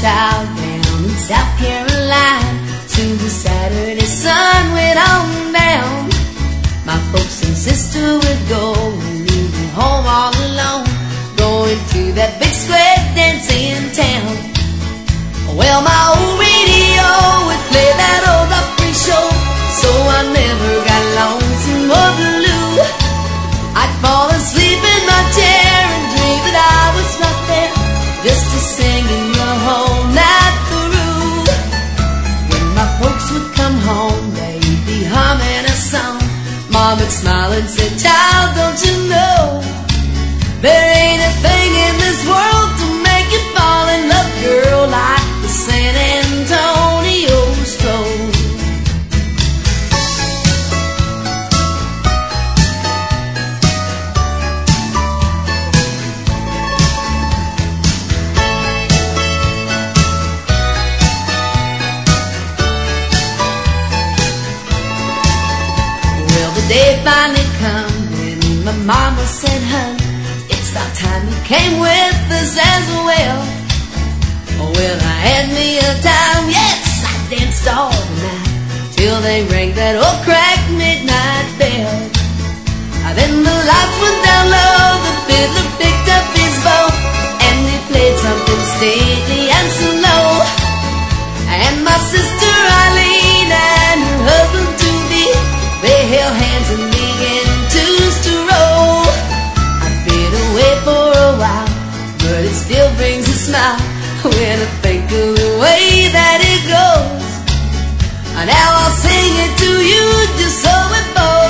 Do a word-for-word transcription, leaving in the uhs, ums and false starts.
child down in South Carolina. Till the Saturday sun went on down. My folks and sister would go and leave me home all alone, going to that big square dance in town. Well, my old radio would play that old Opry show, so I never got lonesome or blue. I'd fall asleep in my chair and dream that I was right there, just a singing the whole night through. When my folks would come home, they'd be humming a song. Mom would smile and say, child, don't you know, there ain't a thing in this world to make you fall in love, girl, like the San Antonio Stroll. Well, the day finally come when my mama said, hun, it's about time you came with us as well. Well, I had me a time, yes, I danced all night till they rang that old crack midnight bell. Then the lights went down low, the fiddler picked up his bow, and he played something stately and slow. And my sister Eileen and her husband to be, they held hands and began twos to roll. I've been away for a while, but it still brings a smile when I think of the way that it goes. Now I'll sing it to you just so it flows.